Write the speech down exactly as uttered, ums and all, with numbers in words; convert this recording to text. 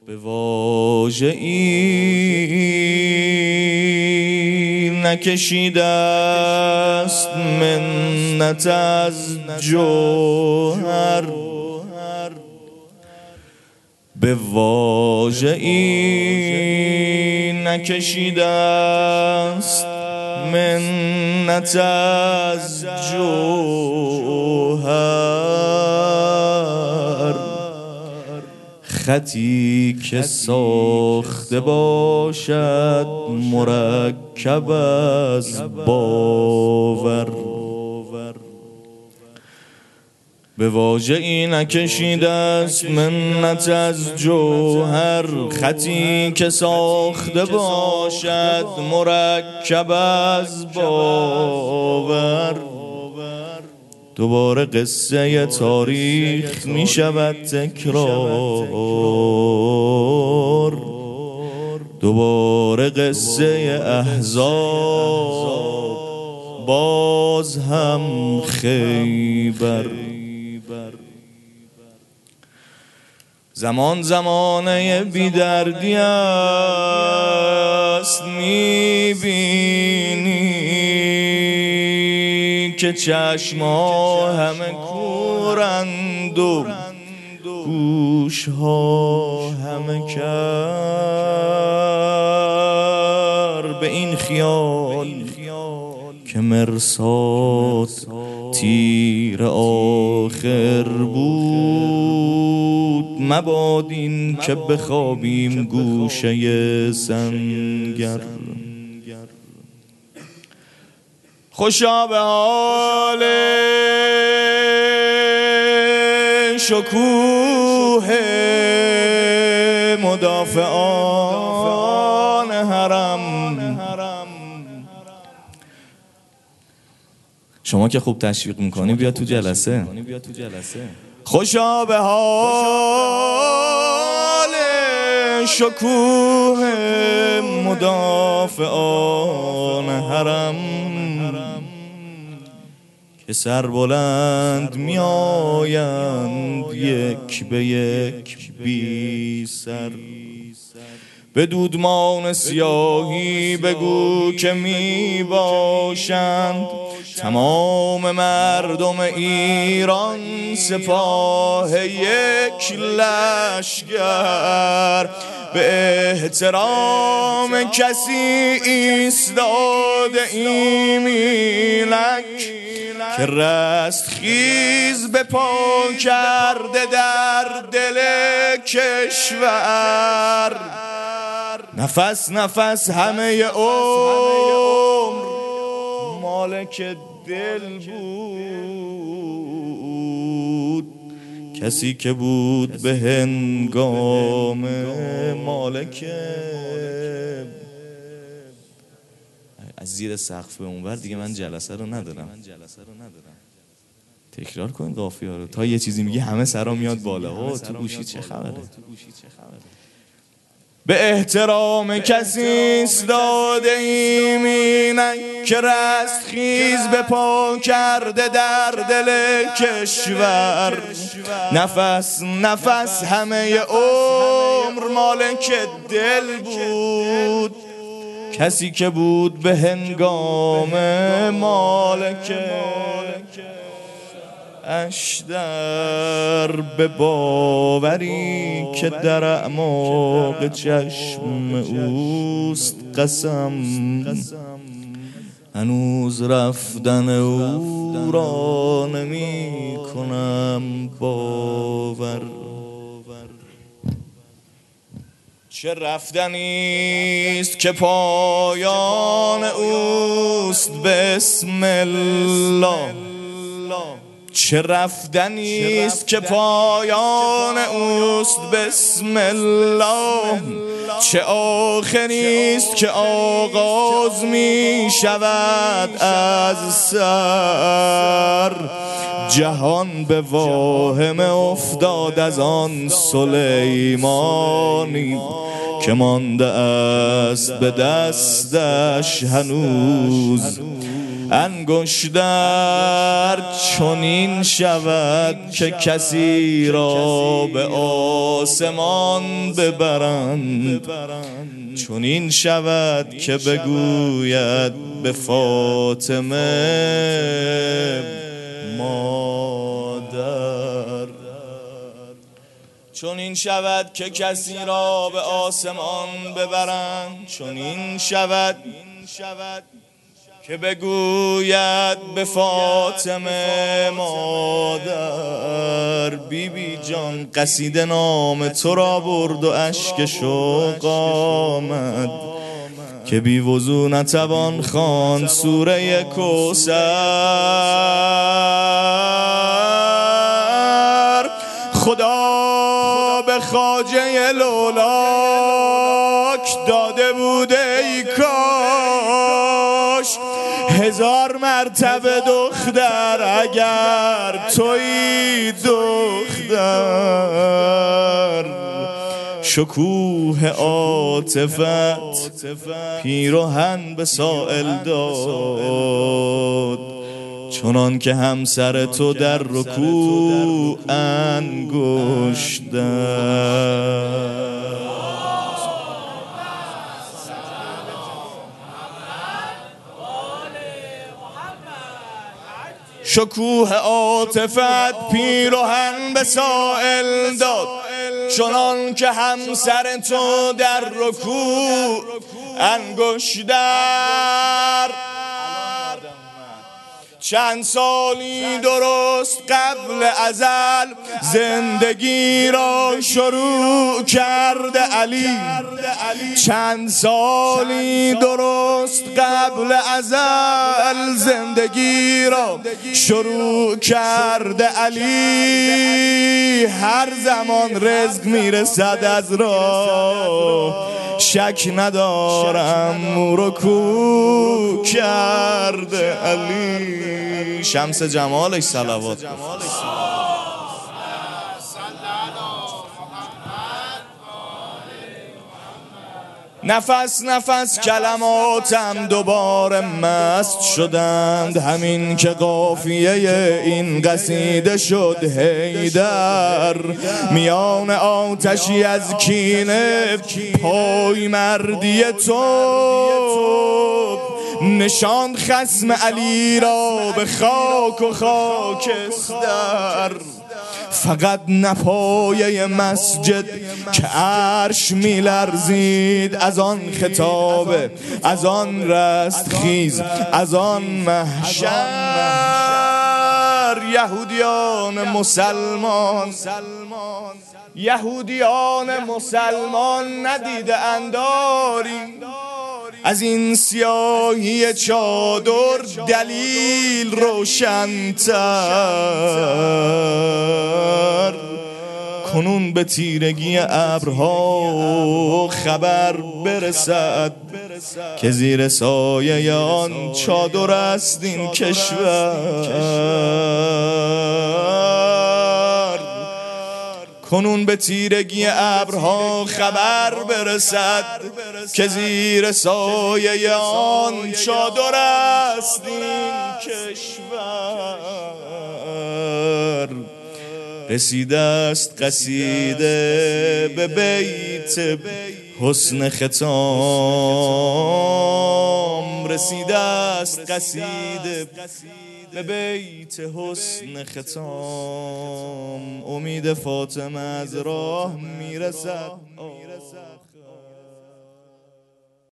به واژه ای نکشیده است منت از جوهر، به واژه ای نکشیده است منت از جوهر، خطی که ساخته باشد مرکب از باور، به واژه ای نکشیده است منت از جوهر، خطی که ساخته باشد مرکب از باور. دوباره قصه تاریخ می شود تکرار، دوباره قصه احزاب باز هم خیبر. زمان زمانه بی‌دردی است، می‌بینی که چشم‌ها همه کورند و گوش‌ها همه کر، به این خیال که مرصاد تیر آخر بود، مباد این که بخوابیم گوشه سنگر. خوشا به حال شکوه مدافعان حرم. شما که خوب تشویق میکنی بیا تو جلسه. خوشا به حال شکوه مدافعان حرم که سربلند می آیند یک به یک بی سر. به دودمان سیاهی بگو که می باشند تمام مردم ایران سپاه یک لشگر. به احترام کسی ایستاده ایم اینک که رستخیز به پا کرده در دل کشور. نفس نفس همه عمر مالک دل بود، کسی که بود به هنگام مالک. از زیر سقف به اونور دیگه من جلسه رو ندارم. تکرار کن قافیه رو تا یه چیزی میگی همه سرا میاد بالا. ها تو گوشی چه خبره؟ به احترام کسی ایستاده ایم اینک که رستخیز به پا کرده در دل کشور. نفس نفس همه عمر مالک دل بود، کسی که بود به هنگام مالک. اشتر به باوری که در اعماق چشم اوست قسم، هنوز رفتن او را نمی کنم باور. چه رفتنیست که پایان اوست بسم الله، چه رفتنیست که پایان اوست بسم الله، چه آخریست که آغاز می شود از سر. جهان به واهمه افتاد از آن سلیمانی که مانده است به دستش هنوز انگشتر چنین شود که کسی را به آسمان ببرند، چنین شود که بگوید به فاطمه مادر. چنین شود که کسی را به آسمان ببرند، چنین شود که بگوید به فاطمه مادر. بی بی جان قصیده نام تو را برد و اشک شوق آمد که بی وضو نتوان خواند سوره کوثر. خدا به خواجه لولاک داده بود ای کاش هزار مرتبه دختر اگر تویی دختر. شکوه عاطفت پیراهن به سائل داد، چنان که همسر تو در رکوع انگشتر. شکوه عاطفت پیراهن به سائل داد، چنان که همسر تو در رکوع انگشتر. چند سالی درست قبل ازل زندگی را شروع کرده علی، چند سالی درست قبل ازل زندگی را شروع کرده علی. هر زمان رزق میرسد از راه شک ندارم مو رکوع کرده علی. شمس جمالش صلوات. نفس نفس کلماتم دوباره مست شدند، همین که قافیه این قصیده شد حیدر. میان آتشی از کینه پای مردی تو نشاند خصم علی را به خاک و خاکستر. فقط نپایه مسجد که عرش میلرزید از آن خطابه، از آن رستخیز، از آن محشر. یهودیان مسلمان یهودیان مسلمان ندیده انداری از این سیاهی چادر دلیل روشن‌تر. کنون به تیرگی ابرها خبر برسد که زیر سایه آن چادر است این کشور. کنون به تیرگی ابرها خبر برسد که زیر سایه آن چادر است این کشور. رسیده است قصیده به بیت حسن ختام، رسیده است قصیده به بیت حسن ختام. امید فاطمه از راه میرسد.